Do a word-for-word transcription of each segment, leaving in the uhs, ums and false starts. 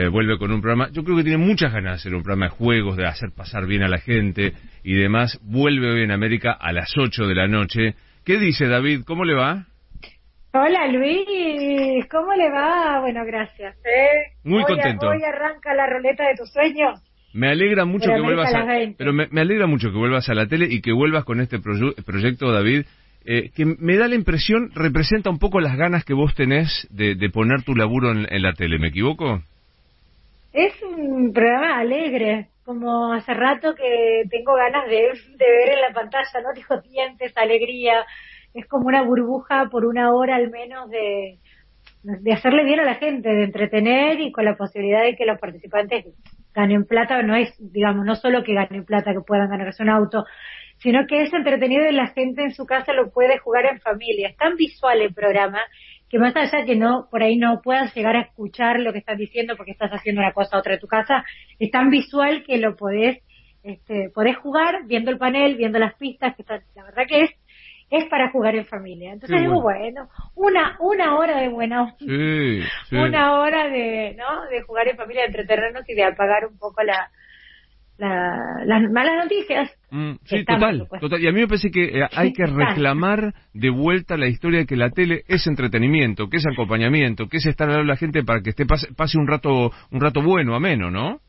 eh, vuelve con un programa, yo creo que tiene muchas ganas de hacer un programa de juegos, de hacer pasar bien a la gente y demás. Vuelve hoy en América a las ocho de la noche. ¿Qué dice David? ¿Cómo le va? Hola Luis, ¿cómo le va? Bueno, gracias. ¿eh? Muy hoy, contento. Hoy arranca la ruleta de tus sueños. Me alegra mucho Por que vuelvas a, a pero me, me alegra mucho que vuelvas a la tele y que vuelvas con este proye proyecto, David, eh, que me da la impresión, representa un poco las ganas que vos tenés de, de poner tu laburo en, en la tele, ¿me equivoco? Es un programa alegre, como hace rato que tengo ganas de, de ver en la pantalla, ¿no? Dijo dientes, alegría, es como una burbuja por una hora al menos de, de hacerle bien a la gente, de entretener y con la posibilidad de que los participantes ganen plata. No es, digamos, no solo que ganen plata, que puedan ganarse un auto, sino que es entretenido y la gente en su casa lo puede jugar en familia. Es tan visual el programa que más allá que no, por ahí no puedas llegar a escuchar lo que estás diciendo porque estás haciendo una cosa u otra de tu casa, es tan visual que lo podés, este, podés jugar viendo el panel, viendo las pistas, que está, la verdad que es es para jugar en familia. Entonces digo, bueno. bueno, una una hora de buena sí, sí. una hora de, ¿no? De jugar en familia, de entretenernos y de apagar un poco la La, las malas noticias. Mm, sí, total, total. Y a mí me parece que eh, hay que reclamar de vuelta la historia de que la tele es entretenimiento, que es acompañamiento, que es estar al lado de la gente para que esté pase, pase un rato un rato bueno, ameno, ¿no?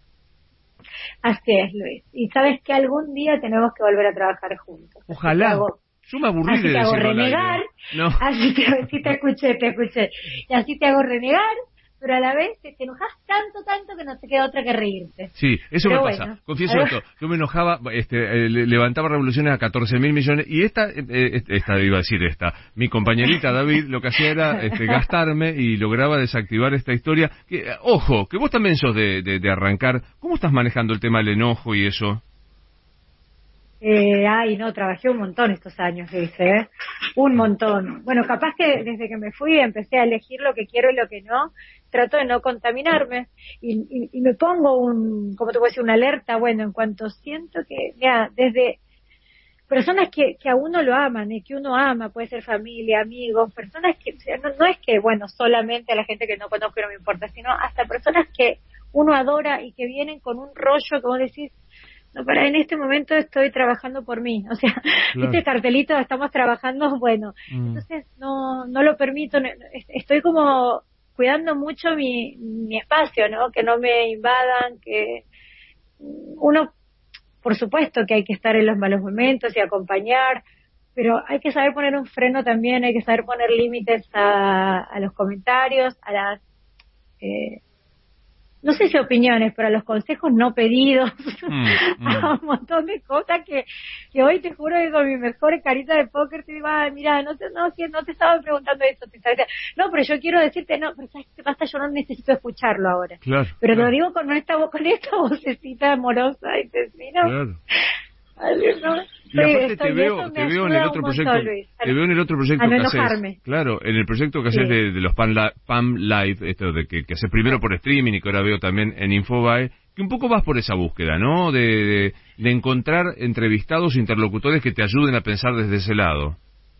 Así es, Luis. Y sabes que algún día tenemos que volver a trabajar juntos. Ojalá. Hago, Yo me aburrí así de te hago decirlo renegar, no. así te, así te escuché, te escuché. Y así te hago renegar, pero a la vez te, te enojas tanto, tanto que no te queda otra que reírte. Sí, eso pero me bueno, pasa. Confieso esto, yo me enojaba, este, eh, levantaba revoluciones a catorce mil millones, y esta, eh, esta iba a decir esta, mi compañerita David lo que hacía era este, gastarme y lograba desactivar esta historia. Que, ojo, que vos también sos de, de, de arrancar. ¿Cómo estás manejando el tema del enojo y eso? Eh, ay, no, trabajé un montón estos años, dice, ¿eh? Un montón. Bueno, capaz que desde que me fui empecé a elegir lo que quiero y lo que no. Trato de no contaminarme y, y, y me pongo un, ¿cómo te puedo decir? Una alerta. Bueno, en cuanto siento que, mira, desde personas que, que a uno lo aman y que uno ama, puede ser familia, amigos, personas que, o sea, no, no es que, bueno, solamente a la gente que no conozco y no me importa, sino hasta personas que uno adora y que vienen con un rollo que vos decís, no, para en este momento estoy trabajando por mí, o sea, claro. Este cartelito, estamos trabajando, bueno, mm. entonces no no lo permito, no, estoy como cuidando mucho mi, mi espacio, ¿no? Que no me invadan, que uno, por supuesto que hay que estar en los malos momentos y acompañar, pero hay que saber poner un freno también, hay que saber poner límites a, a los comentarios, a las... Eh, no sé si opiniones, pero a los consejos no pedidos, mm, mm. a un montón de cosas que, que hoy te juro que con mi mejor carita de póker te digo, ah, mira, no te, no, no te estaba preguntando eso, te estaba diciendo, no, pero yo quiero decirte, no, pero ¿sabes qué pasa? Yo no necesito escucharlo ahora. Claro, pero claro. lo digo con esta, con esta vocecita amorosa y te mira, claro. Ay, no. Y aparte te veo, te veo en el otro proyecto, montón, Luis, te veo en el otro proyecto no que enojarme. haces, claro, en el proyecto que sí. haces de, de los Pam, La, Pam Live, esto de que, que haces primero por streaming y que ahora veo también en Infobae, que un poco vas por esa búsqueda, ¿no? De, de, de encontrar entrevistados, interlocutores que te ayuden a pensar desde ese lado.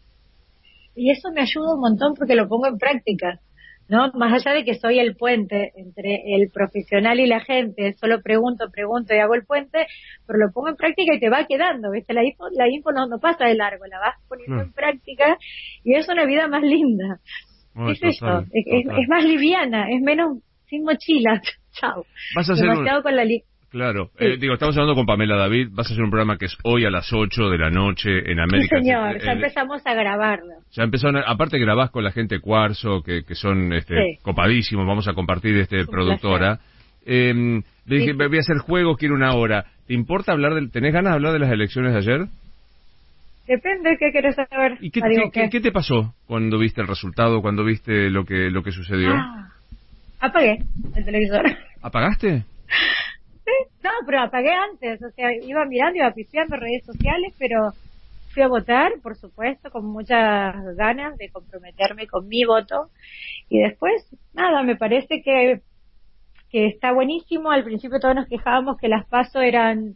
Y eso me ayuda un montón porque lo pongo en práctica, ¿no? Más allá de que soy el puente entre el profesional y la gente, solo pregunto, pregunto y hago el puente, pero lo pongo en práctica y te va quedando, ¿viste? La info, la info no, no pasa de largo, la vas poniendo no. en práctica y es una vida más linda. Oh, ¿Qué es eso? Es, es, es más liviana, es menos sin mochilas. Chao. Vas a hacer Demasiado un... con la li... Claro, sí. eh, digo, estamos hablando con Pamela David, vas a hacer un programa que es hoy a las ocho de la noche en América. Sí, señor, eh, ya empezamos a grabarlo. Ya empezó, aparte grabás con la gente Cuarzo, que, que son este, sí. copadísimos, vamos a compartir este productora. Eh, le dije, sí, sí. voy a hacer juegos, quiero una hora. ¿Te importa hablar del, tenés ganas de hablar de las elecciones de ayer? Depende, ¿qué querés saber? ¿Y qué, qué, qué, qué te pasó cuando viste el resultado, cuando viste lo que, lo que sucedió? Ah, apagué el televisor. ¿Apagaste? No, pero apagué antes, o sea, iba mirando, iba pisteando redes sociales, pero fui a votar, por supuesto, con muchas ganas de comprometerme con mi voto, y después, nada, me parece que que está buenísimo. Al principio todos nos quejábamos que las PASO eran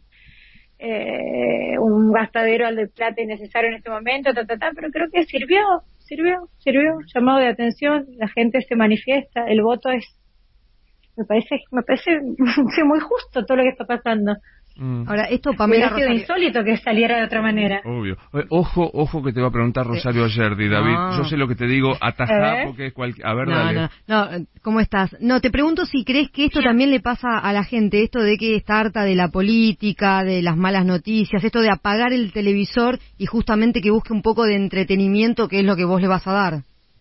eh, un gastadero al de plata innecesario en este momento, ta, ta, ta, pero creo que sirvió, sirvió, sirvió, llamado de atención, la gente se manifiesta, el voto es me parece, me parece sí, muy justo todo lo que está pasando. Mm. Ahora, esto Pamela Hubiera sido insólito que saliera de otra manera. Obvio. Ojo, ojo que te va a preguntar Rosario Ayerdi, David. No. Yo sé lo que te digo, atajá, porque es cualquier... A ver, no, dale. No, no, ¿cómo estás? No, te pregunto si crees que esto también le pasa a la gente, esto de que está harta de la política, de las malas noticias, esto de apagar el televisor y justamente que busque un poco de entretenimiento, que es lo que vos le vas a dar.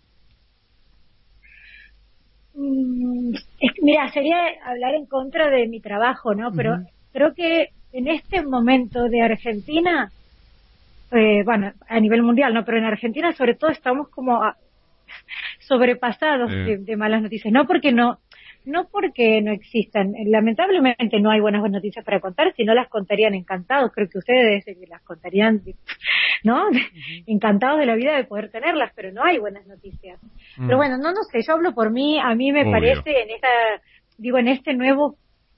Mm, es, mira, sería hablar en contra de mi trabajo, ¿no? Pero... Uh-huh. Creo que en este momento de Argentina, eh, bueno, a nivel mundial, ¿no? Pero en Argentina sobre todo estamos como a, sobrepasados eh. de, de malas noticias. No porque no, no porque no existan. Lamentablemente no hay buenas noticias para contar, si no las contarían encantados. Creo que ustedes las contarían, ¿no? Uh-huh. Encantados de la vida de poder tenerlas, pero no hay buenas noticias. Uh-huh. Pero bueno, no, no sé, yo hablo por mí, a mí me Obvio. parece en esta, digo, en este nuevo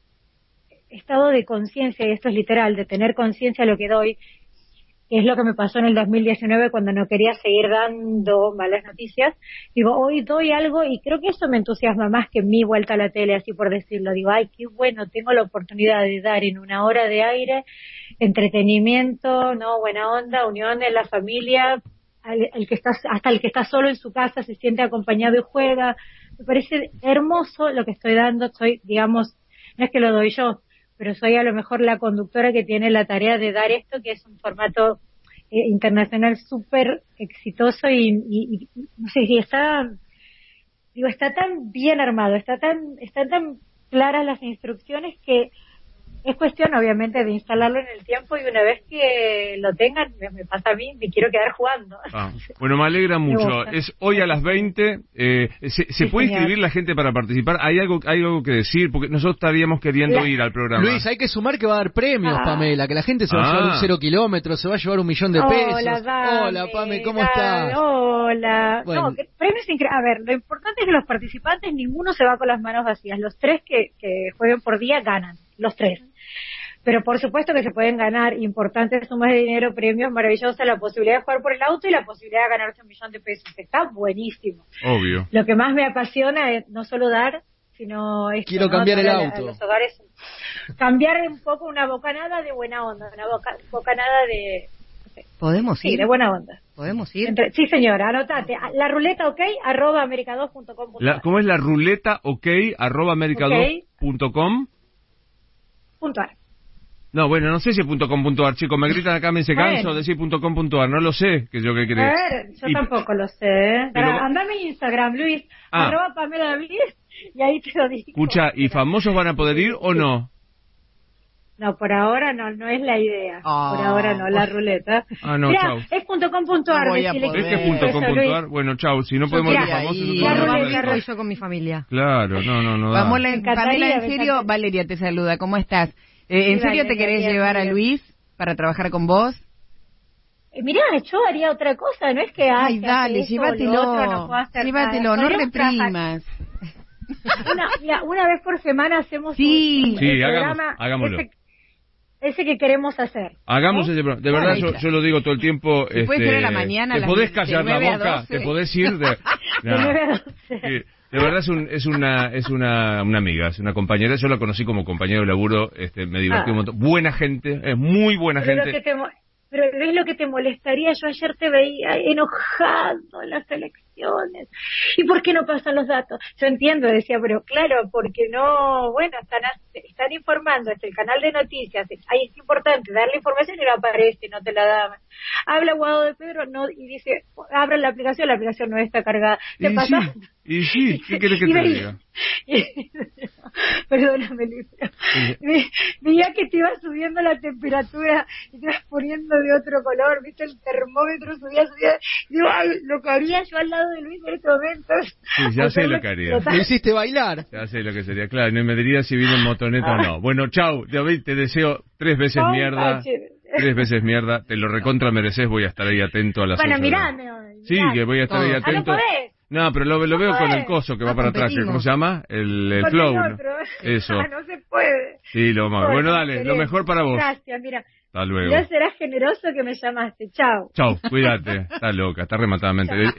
estado de conciencia, y esto es literal, de tener conciencia de lo que doy, que es lo que me pasó en el dos mil diecinueve cuando no quería seguir dando malas noticias. Digo, hoy doy algo y creo que eso me entusiasma más que mi vuelta a la tele, así por decirlo. Digo, ay, qué bueno, tengo la oportunidad de dar en una hora de aire, entretenimiento, no, buena onda, unión en la familia, el, el que está, hasta el que está solo en su casa se siente acompañado y juega. Me parece hermoso lo que estoy dando, estoy, digamos, no es que lo doy yo, pero soy a lo mejor la conductora que tiene la tarea de dar esto, que es un formato eh, internacional súper exitoso y, y, y no sé, y está, digo, está tan bien armado, está tan, están tan claras las instrucciones que es cuestión, obviamente, de instalarlo en el tiempo, y una vez que lo tengan, me, me pasa a mí, me quiero quedar jugando. Ah, bueno, me alegra mucho. Me es hoy a las veinte. Eh, ¿Se, se sí, puede señor. inscribir la gente para participar? ¿Hay algo hay algo que decir? Porque nosotros estaríamos queriendo la... ir al programa. Luis, hay que sumar que va a dar premios, ah. Pamela, que la gente se va ah. a llevar un cero kilómetros, se va a llevar un millón de pesos. Hola, Dame, Hola Pame, ¿cómo Dame, estás? Hola. Bueno. No, que premios increíbles. A ver, lo importante es que los participantes, ninguno se va con las manos vacías. Los tres que, que jueguen por día ganan, los tres. Pero por supuesto que se pueden ganar importantes sumas de dinero, premios maravillosos, la posibilidad de jugar por el auto y la posibilidad de ganarse un millón de pesos. Está buenísimo. Obvio. Lo que más me apasiona es no solo dar, sino esto, Quiero ¿no? cambiar el a, auto. A los hogares, cambiar un poco una bocanada de buena onda, una boca, bocanada de... No sé, ¿Podemos ir? Sí, de buena onda. ¿Podemos ir? Entre, sí, señora, anotate. La ruleta ok, arroba america dos punto com punto a r. ¿Cómo es la ruleta ok, arroba america dos punto com? Punto a r. No, bueno, no sé si es .com.ar, chicos, me gritan acá, me se canso bueno. de decir .com.ar, no lo sé, que yo qué crees. A ver, yo y... tampoco lo sé. Pero... Andame en Instagram, Luis, ah. arroba Pamela David, y ahí te lo digo. Escucha, ¿y famosos van a poder ir o no? No, por ahora no, no es la idea. Oh. Por ahora no, la ruleta. Ah, no, Mirá, chau. es .com.ar. No ¿Es que es .com.ar? Bueno, chau, si no podemos ir famosos... Y no la ruleta yo con mi familia. Claro, no, no, no da. Vamos, la, Pamela, en serio, Valeria te saluda, ¿cómo estás? Eh, ¿En sí, serio te querés llevar a Luis para trabajar con vos? Eh, mirá, yo haría otra cosa, no es que... Ay, dale, eso, llévatelo, otro, no llévatelo, no reprimas. Una, mira, una vez por semana hacemos sí, un, un sí, programa, hagamos, hagámoslo. Ese, ese que queremos hacer. Hagamos ¿eh? ese programa. De verdad, bueno, yo, yo lo digo todo el tiempo. Este, puede ser a la mañana. Te podés callar la boca, te podés ir de... No. De nueve a doce. Sí. De verdad es, un, es una es una, una amiga, es una compañera. Yo la conocí como compañero de laburo, este, me divertí ah. un montón. Buena gente, es muy buena pero gente. Lo que te, pero ¿ves lo que te molestaría? Yo ayer te veía enojado en las elecciones. ¿Y por qué no pasan los datos? Yo entiendo, decía, pero claro, porque no, bueno, están están informando, es el canal de noticias, ahí es importante darle información y no aparece, no te la da. Habla Guado de Pedro no y dice, abran la aplicación, la aplicación no está cargada. ¿Te y pasa? Sí, y sí, ¿qué querés que te diga? Perdóname, Luis. Veía que te iba subiendo la temperatura y te ibas poniendo de otro color, viste, el termómetro subía, subía. Digo, ay, lo que haría yo al lado de Luis en este momento. Sí, ya sé lo que haría. Me hiciste bailar. Ya sé lo que sería, claro, no me diría si viene en motoneta ah. o no. Bueno, chau, David, te deseo tres veces oh, mierda. Pache. Tres veces mierda, te lo recontra mereces, voy a estar ahí atento a las Bueno, mirá, Sí, que voy a estar ahí atento. Ah, no No, pero lo, lo no veo podés. con el coso que va no para atrás, ¿cómo se llama? El, el flow, el ¿no? Eso. Ah, no se puede. Sí, lo más. Bueno, dale, lo mejor para vos. Gracias, mira. Hasta luego. Ya serás generoso que me llamaste. Chao. Chao, cuídate. Está loca, está rematadamente.